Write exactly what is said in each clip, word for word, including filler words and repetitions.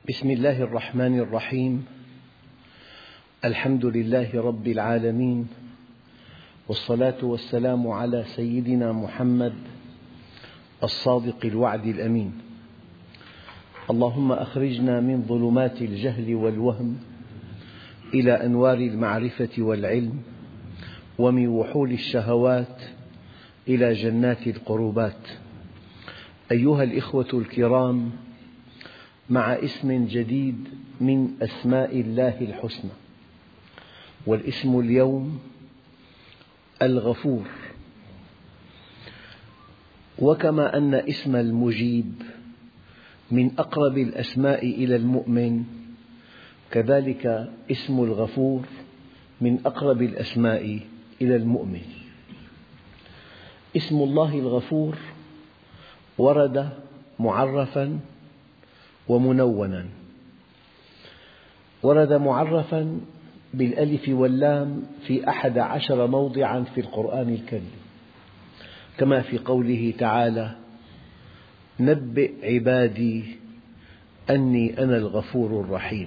بسم الله الرحمن الرحيم. الحمد لله رب العالمين، والصلاة والسلام على سيدنا محمد الصادق الوعد الأمين. اللهم أخرجنا من ظلمات الجهل والوهم إلى أنوار المعرفة والعلم، ومن وحول الشهوات إلى جنات القربات. أيها الإخوة الكرام، مع اسم جديد من أسماء الله الحسنى، والاسم اليوم الغفور. وكما أن اسم المجيب من أقرب الأسماء إلى المؤمن، كذلك اسم الغفور من أقرب الأسماء إلى المؤمن. اسم الله الغفور ورد معرفاً ومنونا. ورد معرفاً بالألف واللام في أحد عشر موضعاً في القرآن الكريم، كما في قوله تعالى: نبئ عبادي أني أنا الغفور الرحيم.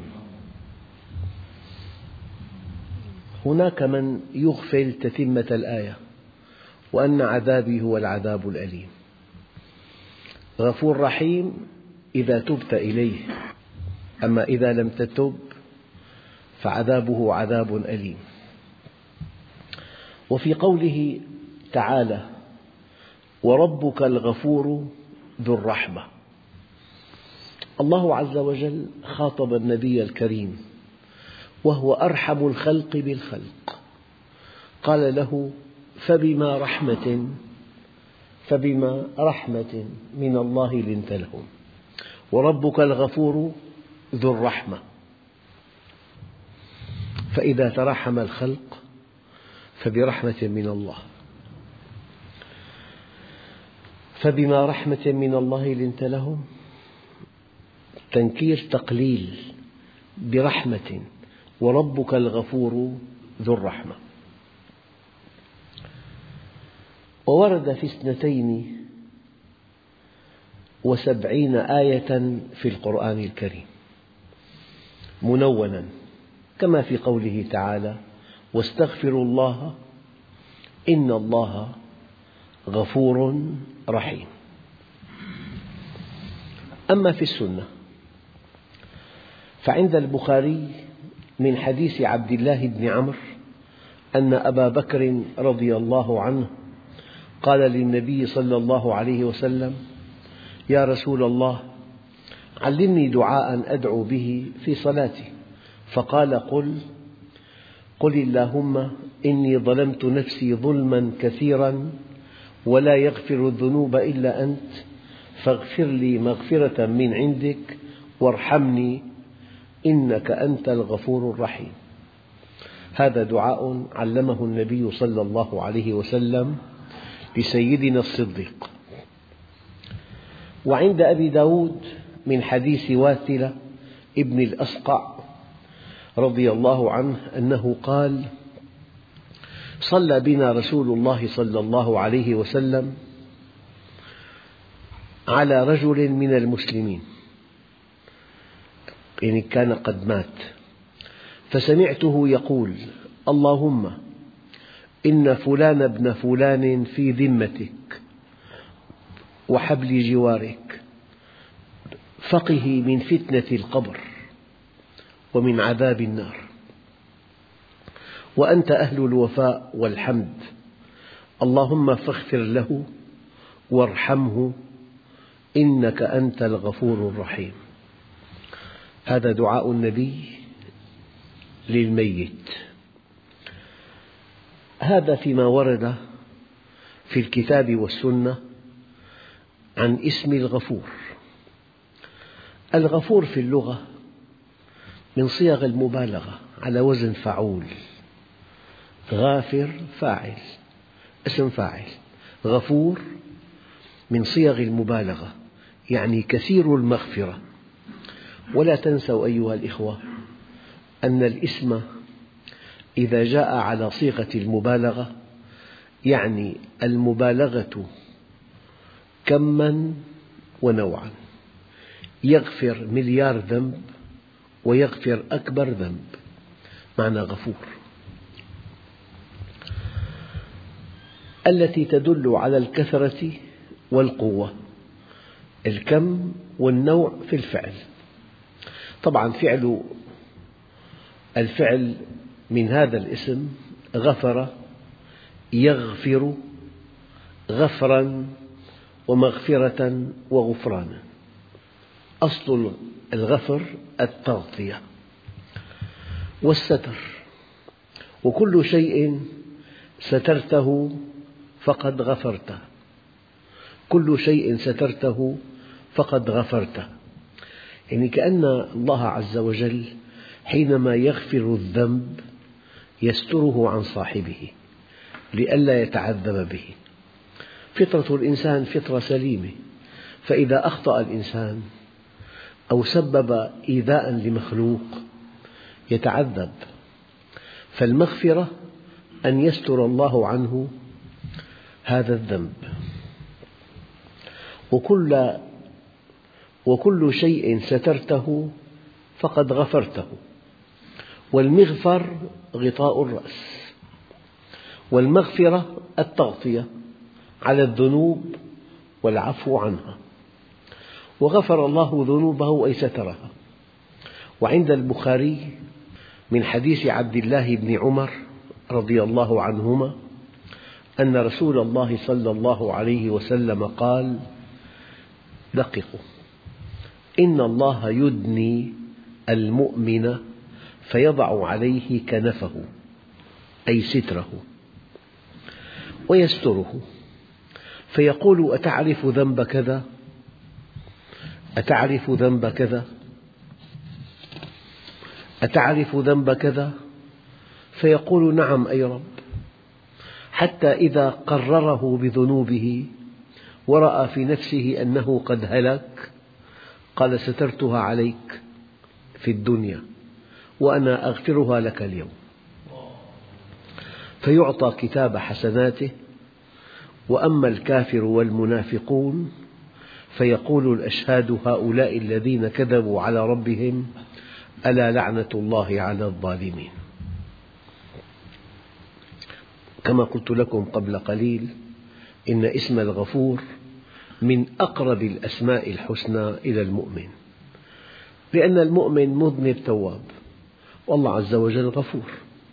هناك من يغفل تتمة الآية: وأن عذابي هو العذاب الأليم. غفور رحيم إذا تبت إليه، أما إذا لم تتب فعذابه عذاب أليم. وفي قوله تعالى: وربك الغفور ذو الرحمة، الله عز وجل خاطب النبي الكريم وهو أرحم الخلق بالخلق، قال له: فبما رحمة فبما رحمة من الله لنت لهم، وربك الغفور ذو الرحمة. فإذا ترحم الخلق فبرحمة من الله. فبما رحمة من الله لنت لهم، تنكير تقليل برحمة، وربك الغفور ذو الرحمة. وورد في اثنتين وسبعين آية في القرآن الكريم منونا، كما في قوله تعالى: واستغفروا الله إن الله غفور رحيم. أما في السنة فعند البخاري من حديث عبد الله بن عمرو أن أبا بكر رضي الله عنه قال للنبي صلى الله عليه وسلم: يا رسول الله، علمني دعاء أدعو به في صلاتي. فقال: قل قل اللهم إني ظلمت نفسي ظلما كثيرا ولا يغفر الذنوب إلا أنت، فاغفر لي مغفرة من عندك وارحمني إنك أنت الغفور الرحيم. هذا دعاء علمه النبي صلى الله عليه وسلم لسيدنا الصديق. وعند أبي داود من حديث واثلة ابن الأسقع رضي الله عنه أنه قال: صلى بنا رسول الله صلى الله عليه وسلم على رجل من المسلمين، يعني كان قد مات، فسمعته يقول: اللهم إن فلان ابن فلان في ذمتك وحبل جوارك، فقه من فتنة القبر ومن عذاب النار، وأنت أهل الوفاء والحمد، اللهم فاغفر له وارحمه إنك أنت الغفور الرحيم. هذا دعاء النبي للميت. هذا فيما ورد في الكتاب والسنة عن اسم الغفور. الغفور في اللغة من صيغ المبالغة على وزن فعول. غافر فاعل، اسم فاعل. غفور من صيغ المبالغة، يعني كثير المغفرة. ولا تنسوا أيها الإخوة أن الاسم إذا جاء على صيغة المبالغة يعني المبالغة كماً ونوعاً. يغفر مليار ذنب ويغفر أكبر ذنب، معنى غفور، التي تدل على الكثرة والقوة، الكم والنوع في الفعل. طبعا فعل الفعل من هذا الاسم غفر، يغفر، غفرا ومغفرة وغفرانا. أصل الغفر التغطية والستر، وكل شيء سترته فقد غفرته، كل شيء سترته فقد غفرته. يعني كأن الله عز وجل حينما يغفر الذنب يستره عن صاحبه لئلا يتعذب به. فطرة الإنسان فطرة سليمة، فإذا أخطأ الإنسان أو سبب إيذاء لمخلوق يتعذب، فالمغفرة أن يستر الله عنه هذا الذنب. وكل, وكل شيء سترته فقد غفرته، والمغفر غطاء الرأس، والمغفرة التغطية على الذنوب والعفو عنها. وغفر الله ذنوبه أي سترها. وعند البخاري من حديث عبد الله بن عمر رضي الله عنهما أن رسول الله صلى الله عليه وسلم قال: دققوا، إن الله يدني المؤمن فيضع عليه كنفه أي ستره ويستره، فيقول: أتعرف ذنب كذا؟ أتعرف ذنب كذا؟ أتعرف ذنب كذا؟ فيقول: نعم أي رب. حتى إذا قرره بذنوبه ورأى في نفسه أنه قد هلك قال: سترتها عليك في الدنيا وأنا أغفرها لك اليوم. فيعطى كتاب حسناته. وأما الكافر والمنافقون فيقول الأشهاد: هؤلاء الذين كذبوا على ربهم ألا لعنة الله على الظالمين. كما قلت لكم قبل قليل إن اسم الغفور من أقرب الأسماء الحسنى إلى المؤمن، لأن المؤمن مذنب تواب والله عز وجل غفور.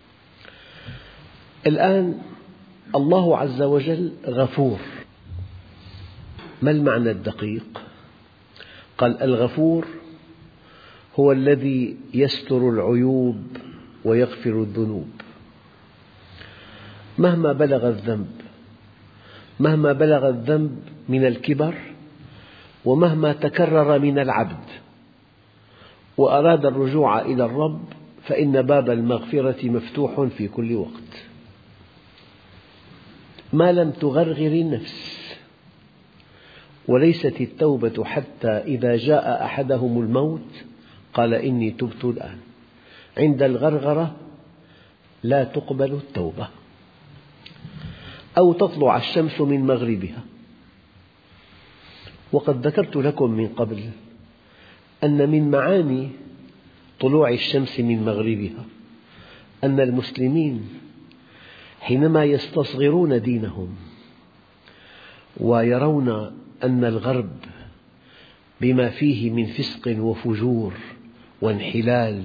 الآن الله عز وجل غفور، ما المعنى الدقيق؟ قال: الغفور هو الذي يستر العيوب ويغفر الذنوب مهما بلغ الذنب، مهما بلغ الذنب من الكبر، ومهما تكرر من العبد وأراد الرجوع إلى الرب فإن باب المغفرة مفتوح في كل وقت ما لم تغرغر النفس. وليست التوبة حتى إذا جاء أحدهم الموت قال: إني تبت الآن. عند الغرغرة لا تقبل التوبة. أو تطلع الشمس من مغربها. وقد ذكرت لكم من قبل أن من معاني طلوع الشمس من مغربها أن المسلمين حينما يستصغرون دينهم ويرون أن الغرب بما فيه من فسق وفجور وانحلال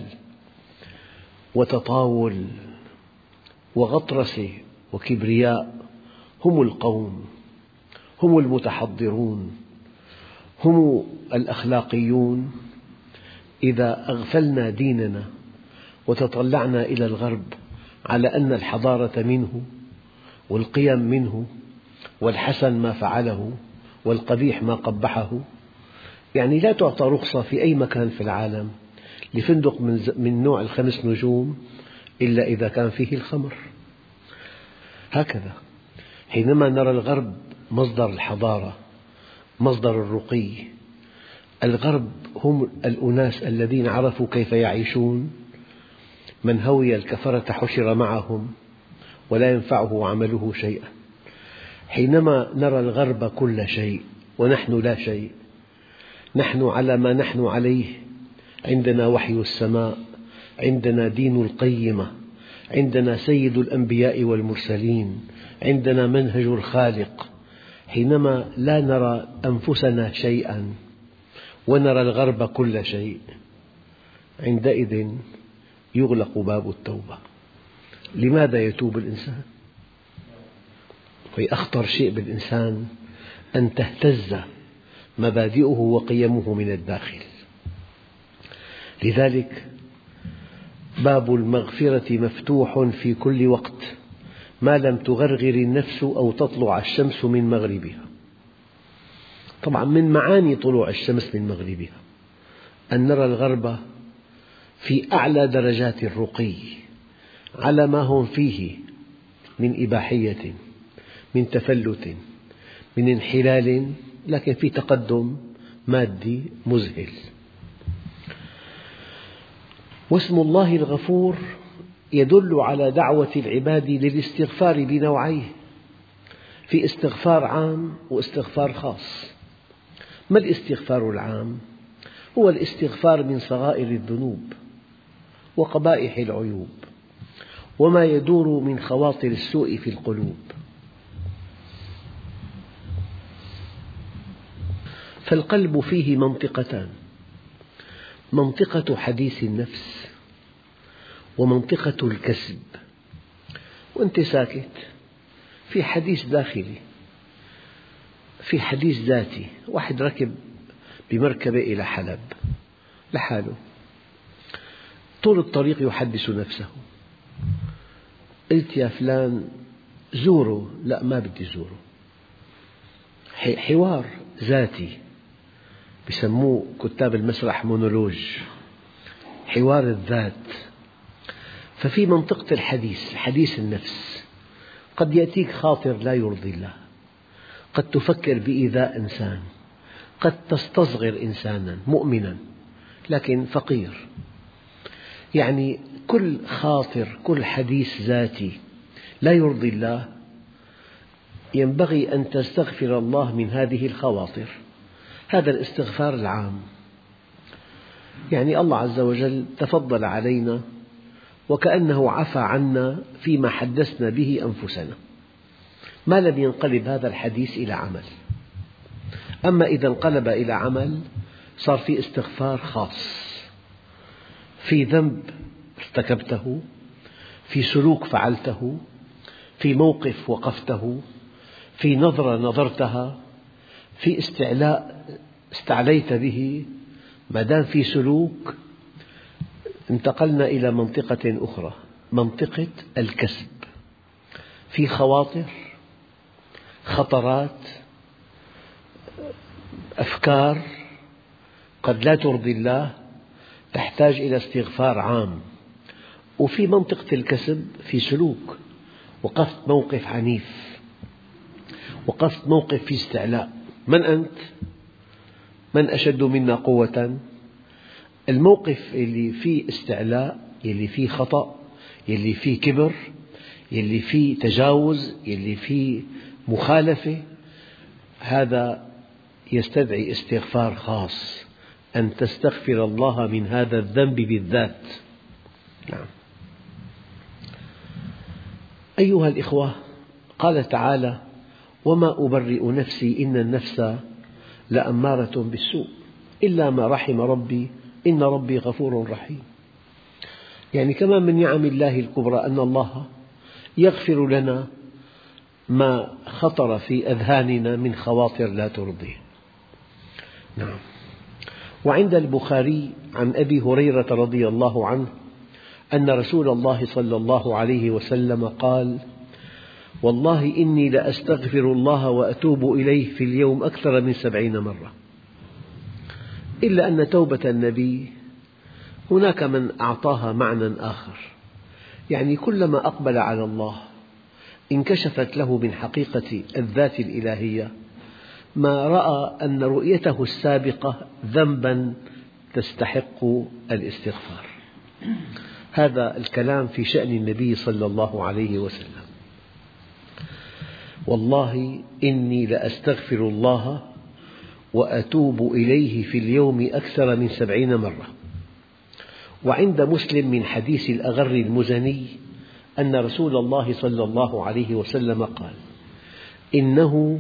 وتطاول وغطرسة وكبرياء هم القوم، هم المتحضرون، هم الأخلاقيون، إذا أغفلنا ديننا وتطلعنا إلى الغرب على أن الحضارة منه والقيم منه والحسن ما فعله والقبيح ما قبحه، يعني لا تعطى رخصة في أي مكان في العالم لفندق من نوع الخمس نجوم إلا إذا كان فيه الخمر. هكذا حينما نرى الغرب مصدر الحضارة، مصدر الرقي، الغرب هم الأناس الذين عرفوا كيف يعيشون، من هوي الكفرة حشر معهم ولا ينفعه عمله شيئا. حينما نرى الغرب كل شيء ونحن لا شيء، نحن على ما نحن عليه عندنا وحي السماء، عندنا دين القيمة، عندنا سيد الأنبياء والمرسلين، عندنا منهج الخالق. حينما لا نرى أنفسنا شيئا ونرى الغرب كل شيء، عندئذ يغلق باب التوبة. لماذا يتوب الإنسان؟ أخطر شيء بالإنسان أن تهتز مبادئه وقيمه من الداخل. لذلك باب المغفرة مفتوح في كل وقت ما لم تغرغر النفس أو تطلع الشمس من مغربها. طبعا من معاني طلوع الشمس من مغربها أن نرى الغرب في أعلى درجات الرقي على ما هم فيه من إباحية، من تفلت، من انحلال، لكن في تقدم مادي مذهل. واسم الله الغفور يدل على دعوة العباد للاستغفار بنوعيه، في استغفار عام واستغفار خاص. ما الاستغفار العام؟ هو الاستغفار من صغائر الذنوب وقبائح العيوب وما يدور من خواطر السوء في القلوب. فالقلب فيه منطقتان: منطقة حديث النفس ومنطقة الكسب. وأنت ساكت، في حديث داخلي، في حديث ذاتي. واحد ركب بمركبة إلى حلب لحاله، طول الطريق يحدث نفسه: قلت يا فلان زوره، لا ما بدي زوره. حوار ذاتي يسموه كتاب المسرح مونولوج، حوار الذات. ففي منطقة الحديث، حديث النفس، قد يأتيك خاطر لا يرضي الله، قد تفكر بإيذاء إنسان، قد تستصغر إنسانا مؤمنا لكن فقير. يعني كل خاطر، كل حديث ذاتي لا يرضي الله ينبغي أن تستغفر الله من هذه الخواطر. هذا الاستغفار العام. يعني الله عز وجل تفضل علينا وكأنه عفى عنا فيما حدثنا به أنفسنا، ما لم ينقلب هذا الحديث إلى عمل. أما إذا انقلب إلى عمل صار في استغفار خاص، في ذنب ارتكبته، في سلوك فعلته، في موقف وقفته، في نظرة نظرتها، في استعلاء استعليت به. ما دام في سلوك انتقلنا إلى منطقة أخرى، منطقة الكسب. في خواطر، خطرات، أفكار قد لا ترضي الله تحتاج إلى استغفار عام. وفي منطقة الكسب في سلوك، وقفت موقف عنيف، وقفت موقف في استعلاء. من أنت؟ من أشد منا قوة؟ الموقف اللي فيه استعلاء، اللي فيه خطأ، اللي فيه كبر، اللي فيه تجاوز، اللي فيه مخالفة، هذا يستدعي استغفار خاص، أن تستغفر الله من هذا الذنب بالذات. نعم. أيها الإخوة، قال تعالى: وما أبرئ نفسي إن النفس لأمارة بالسوء إلا ما رحم ربي إن ربي غفور رحيم. يعني كمان من نعم الله الكبرى أن الله يغفر لنا ما خطر في أذهاننا من خواطر لا ترضيه. نعم. وعند البخاري عن أبي هريرة رضي الله عنه أن رسول الله صلى الله عليه وسلم قال: والله إني لأستغفر الله وأتوب إليه في اليوم أكثر من سبعين مرة، إلا أن توبة النبي هناك من أعطاها معنى آخر. يعني كلما أقبل على الله انكشفت له من حقيقة الذات الإلهية ما رأى أن رؤيته السابقة ذنبا تستحق الاستغفار. هذا الكلام في شأن النبي صلى الله عليه وسلم: والله إني لأستغفر الله وأتوب إليه في اليوم أكثر من سبعين مرة. وعند مسلم من حديث الأغر المزني أن رسول الله صلى الله عليه وسلم قال: إنه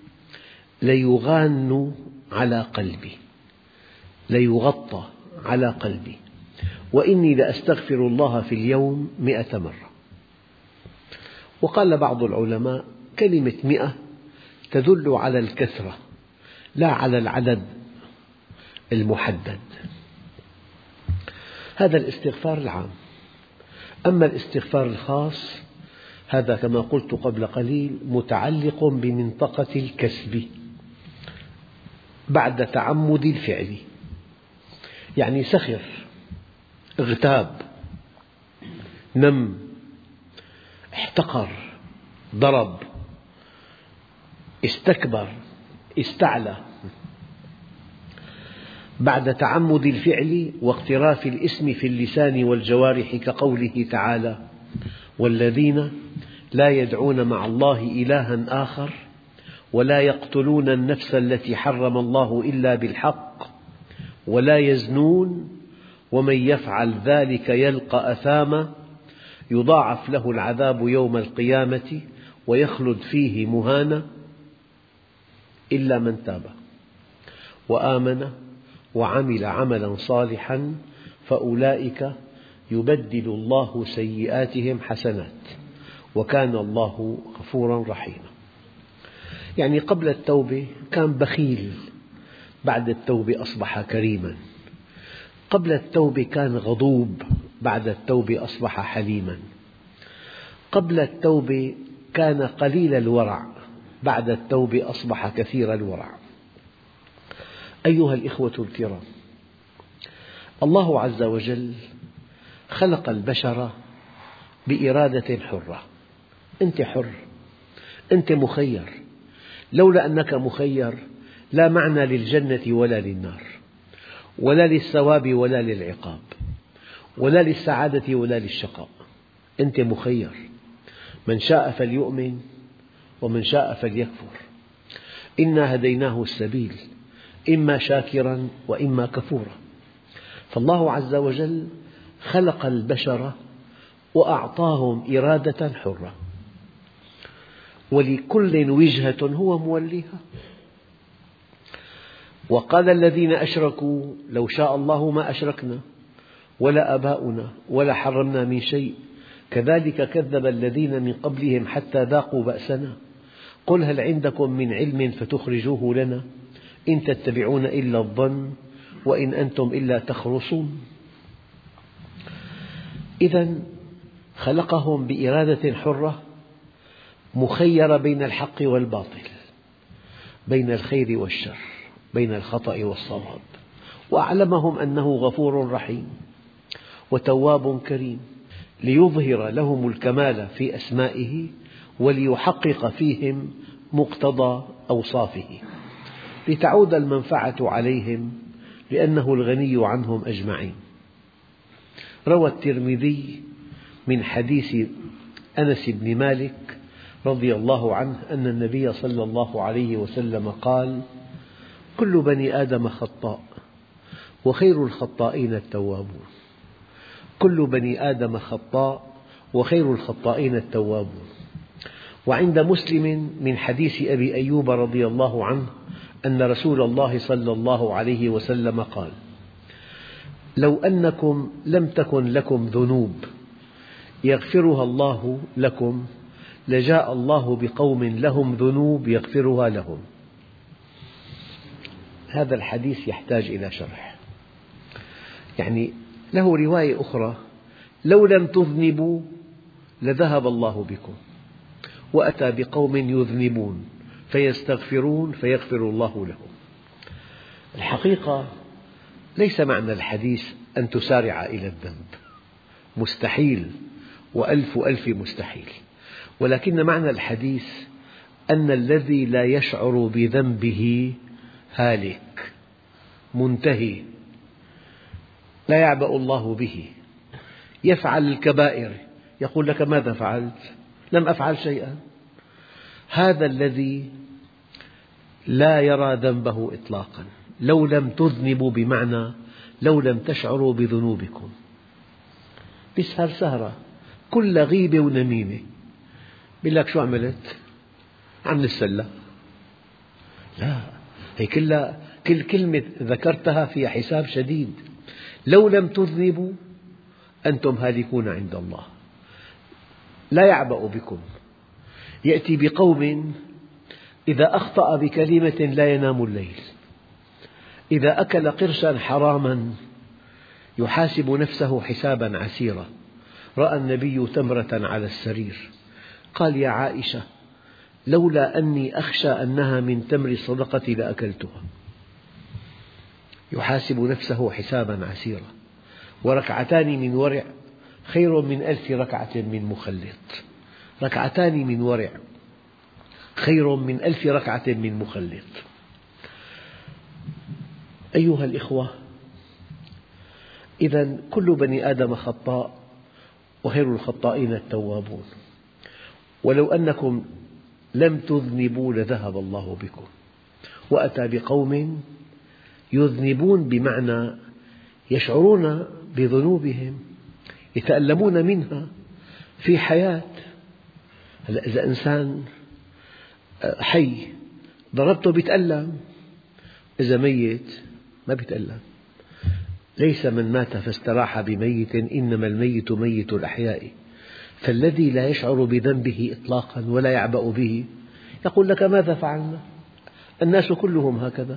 ليغان على قلبي، ليغطى على قلبي، وإني لأستغفر الله في اليوم مئة مرة. وقال بعض العلماء: كلمة مئة تدل على الكثرة لا على العدد المحدد. هذا الاستغفار العام. أما الاستغفار الخاص هذا كما قلت قبل قليل متعلق بمنطقة الكسب بعد تعمد الفعل، يعني سخر، اغتاب، نم، احتقر، ضرب، استكبر، استعلى، بعد تعمد الفعل واقتراف الاسم في اللسان والجوارح، كقوله تعالى: والذين لا يدعون مع الله إلها آخر ولا يقتلون النفس التي حرم الله إلا بالحق ولا يزنون ومن يفعل ذلك يلقى أثاما يضاعف له العذاب يوم القيامة ويخلد فيه مهانا إلا من تاب وآمن وعمل عملا صالحا فأولئك يبدل الله سيئاتهم حسنات وكان الله غفورا رحيما. يعني قبل التوبة كان بخيل، بعد التوبة أصبح كريما. قبل التوبة كان غضوب، بعد التوبة أصبح حليما. قبل التوبة كان قليل الورع، بعد التوبة أصبح كثير الورع. أيها الإخوة الكرام، الله عز وجل خلق البشر بإرادة حرة. أنت حر، أنت مخير. لولا أنك مخير لا معنى للجنة ولا للنار، ولا للثواب ولا للعقاب، ولا للسعادة ولا للشقاء. أنت مخير. من شاء فليؤمن ومن شاء فليكفر. إنا هديناه السبيل إما شاكرا وإما كفورا. فالله عز وجل خلق البشر وأعطاهم إرادة حرة، ولكل وجهة هو موليها. وقال الذين أشركوا لو شاء الله ما أشركنا ولا آباؤنا ولا حرمنا من شيء كذلك كذب الذين من قبلهم حتى ذاقوا بأسنا قل هل عندكم من علم فتخرجوه لنا إن تتبعون إلا الظن وإن أنتم إلا تخرصون. إذن خلقهم بإرادة حرة مخيرة بين الحق والباطل، بين الخير والشر، بين الخطأ والصواب، وأعلمهم أنه غفور رحيم وتواب كريم، ليظهر لهم الكمال في أسمائه وليحقق فيهم مقتضى أوصافه، لتعود المنفعة عليهم لأنه الغني عنهم أجمعين. روى الترمذي من حديث أنس بن مالك رضي الله عنه أن النبي صلى الله عليه وسلم قال: كل بني آدم خطاء وخير الخطائين التوابون. كل بني آدم خطاء وخير الخطائين التوابون. وعند مسلم من حديث أبي أيوب رضي الله عنه أن رسول الله صلى الله عليه وسلم قال: لو أنكم لم تكن لكم ذنوب يغفرها الله لكم لجاء الله بقوم لهم ذنوب يغفرها لهم. هذا الحديث يحتاج إلى شرح. يعني له رواية أخرى: لو لم تذنبوا لذهب الله بكم وأتى بقوم يذنبون فيستغفرون فيغفر الله لهم. الحقيقة ليس معنى الحديث أن تسارع إلى الذنب، مستحيل وألف ألف مستحيل، ولكن معنى الحديث أن الذي لا يشعر بذنبه هالك منتهي لا يعبأ الله به، يفعل الكبائر يقول لك ماذا فعلت؟ لم أفعل شيئا. هذا الذي لا يرى ذنبه إطلاقا. لو لم تذنبوا بمعنى لو لم تشعروا بذنوبكم، بيسهر سهرة كل غيبة ونميمة، بيقول لك شو عملت؟ عم نتسلى. لا، هي كلها كل كلمة ذكرتها فيها حساب شديد. لو لم تذنبوا أنتم هالكون عند الله. لا يعبأ بكم، يأتي بقوم إذا أخطأ بكلمة لا ينام الليل، إذا أكل قرشا حراما يحاسب نفسه حسابا عسيرا. رأى النبي تمرة على السرير قال: يا عائشة، لولا أني أخشى أنها من تمر الصدقة لأكلتها. يحاسب نفسه حسابا عسيرا. وركعتان من ورع خير من ألف ركعة من مخلط. ركعتان من ورع خير من ألف ركعة من مخلط. أيها الإخوة، إذا كل بني آدم خطاء وخير الخطائين التوابون. ولو أنكم لم تذنبوا لذهب الله بكم. وأتى بقوم يذنبون بمعنى يشعرون بذنوبهم، يتألمون منها في حياة. هلأ إذا إنسان حي ضربته بيتألم، إذا ميت ما بيتألم. ليس من مات فاستراح بميت، إنما الميت ميت الأحياء. فالذي لا يشعر بذنبه إطلاقا ولا يعبأ به يقول لك: ماذا فعلنا؟ الناس كلهم هكذا.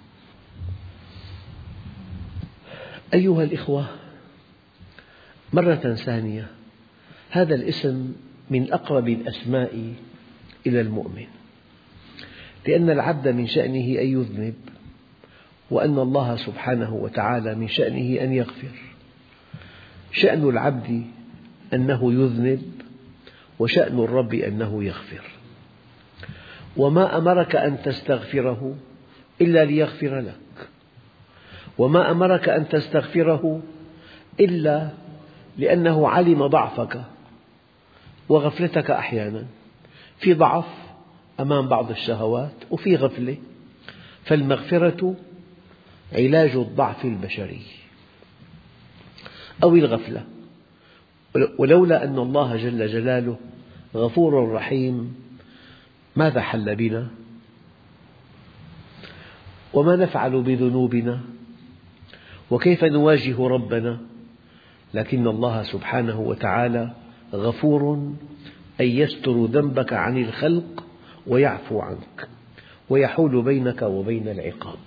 أيها الإخوة، مرة ثانية، هذا الاسم من أقرب الأسماء إلى المؤمن، لأن العبد من شأنه أن يذنب، وأن الله سبحانه وتعالى من شأنه أن يغفر. شأن العبد أنه يذنب، وشأن الرب أنه يغفر. وما أمرك أن تستغفره إلا ليغفر لك، وما أمرك أن تستغفره إلا لأنه علم ضعفك وغفلتك. أحيانا في ضعف أمام بعض الشهوات وفي غفلة، فالمغفرة علاج الضعف البشري أو الغفلة. ولولا أن الله جل جلاله غفور رحيم ماذا حل بنا؟ وما نفعل بذنوبنا؟ وكيف نواجه ربنا؟ لكن الله سبحانه وتعالى غفور، أن يستر ذنبك عن الخلق ويعفو عنك ويحول بينك وبين العقاب.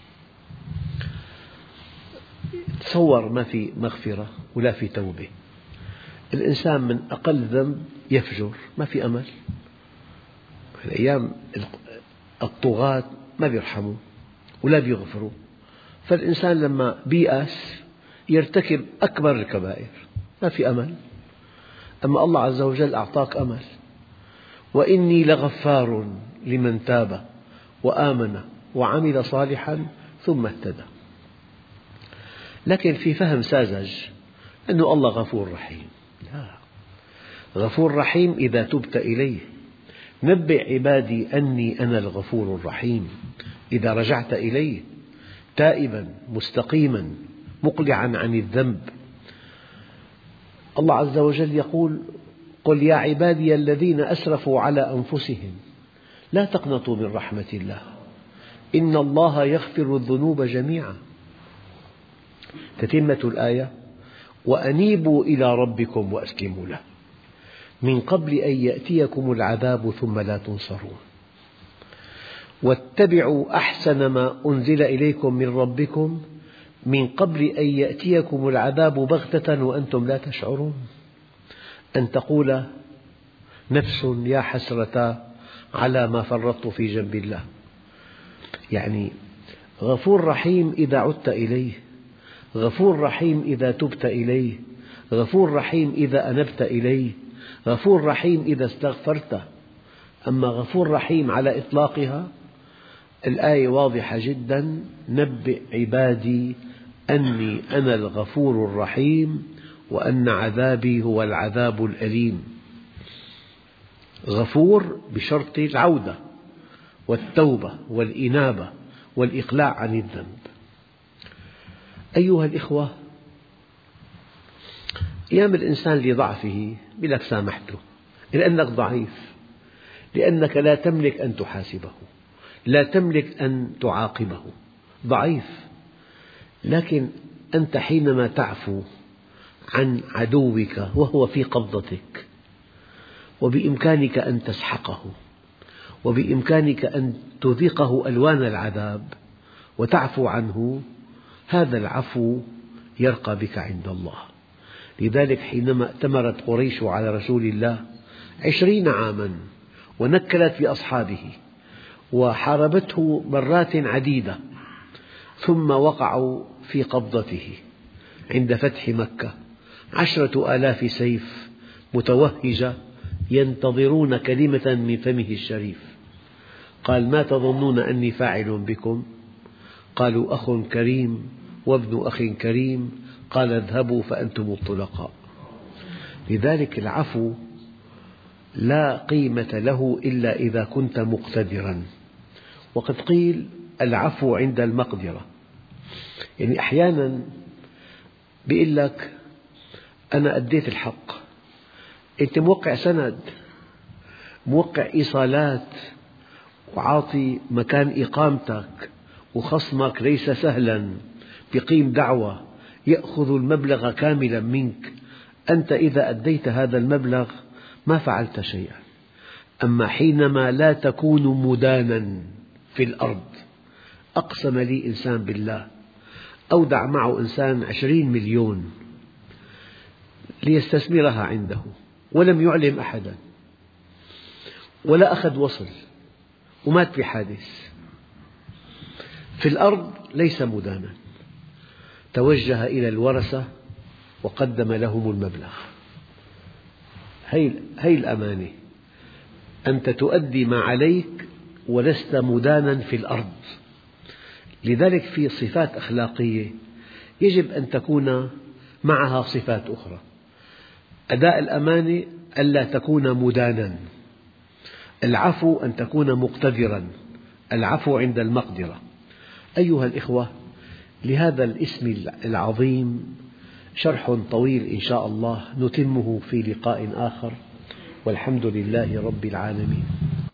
تصور ما في مغفرة ولا في توبة. الإنسان من أقل ذنب يفجر، ما في أمل. الأيام الطغاة ما بيرحموا ولا بيغفروا، فالإنسان لما بيأس يرتكب أكبر الكبائر، ما في أمل. أما الله عز وجل أعطاك أمل: وإني لغفار لمن تاب وآمن وعمل صالحا ثم اهتدى. لكن في فهم ساذج أن الله غفور رحيم. لا، غفور رحيم إذا تبت إليه. نبئ عبادي أني أنا الغفور الرحيم إذا رجعت إليه تائبا مستقيما مقلعا عن الذنب. الله عز وجل يقول: قل يا عبادي الذين أسرفوا على أنفسهم لا تقنطوا من رحمة الله إن الله يغفر الذنوب جميعا. تتمة الآية: وأنيبوا إلى ربكم وأسلموا له من قبل أن يأتيكم العذاب ثم لا تنصرون واتبعوا أحسن ما أنزل إليكم من ربكم من قبل أن يأتيكم العذاب بغتة وأنتم لا تشعرون. أن تقول نفس يا حسرة على ما فرطت في جنب الله. يعني غفور رحيم إذا عدت إليه، غفور رحيم إذا تبت إليه، غفور رحيم إذا أنبت إليه، غفور رحيم إذا استغفرت. أما غفور رحيم على إطلاقها، الآية واضحة جدا: نبئ عبادي أني أنا الغفور الرحيم وأن عذابي هو العذاب الأليم. غفور بشرط العودة والتوبة والإنابة والإقلاع عن الذنب. أيها الإخوة، أيام الإنسان لضعفه يقول لك سامحته، لأنك ضعيف، لأنك لا تملك أن تحاسبه، لا تملك أن تعاقبه، ضعيف. لكن أنت حينما تعفو عن عدوك وهو في قبضتك، وبإمكانك أن تسحقه، وبإمكانك أن تذيقه ألوان العذاب وتعفو عنه، هذا العفو يرقى بك عند الله. لذلك حينما ائتمرت قريش على رسول الله عشرين عاما ونكلت بأصحابه وحاربته مرات عديدة، ثم وقعوا في قبضته عند فتح مكة عشرة آلاف سيف متوهجة ينتظرون كلمة من فمه الشريف. قال: ما تظنون أني فاعل بكم؟ قالوا: أخ كريم وابن أخ كريم. قال: اذهبوا فأنتم الطلقاء. لذلك العفو لا قيمة له إلا إذا كنت مقتدرا. وقد قيل العفو عند المقدرة، يعني أحيانا يقول لك أنا أديت الحق، أنت موقع سند، موقع إيصالات، وعاطي مكان إقامتك، وخصمك ليس سهلا يقيم دعوة يأخذ المبلغ كاملا منك. أنت إذا أديت هذا المبلغ ما فعلت شيئا. أما حينما لا تكون مدانا في الأرض، أقسم لي إنسان بالله أودع معه إنسان عشرين مليون ليستثمرها عنده ولم يعلم أحدا ولا أخذ وصل ومات بحادث. في الأرض ليس مدانا، توجه إلى الورثة وقدم لهم المبلغ. هذه الأمانة، أنت تؤدي ما عليك ولست مدانا في الأرض. لذلك في صفات أخلاقية يجب أن تكون معها صفات أخرى. أداء الأمانة ألا تكون مدانا، العفو أن تكون مقتدرا، العفو عند المقدرة. أيها الإخوة، لهذا الاسم العظيم شرح طويل إن شاء الله نتمه في لقاء آخر، والحمد لله رب العالمين.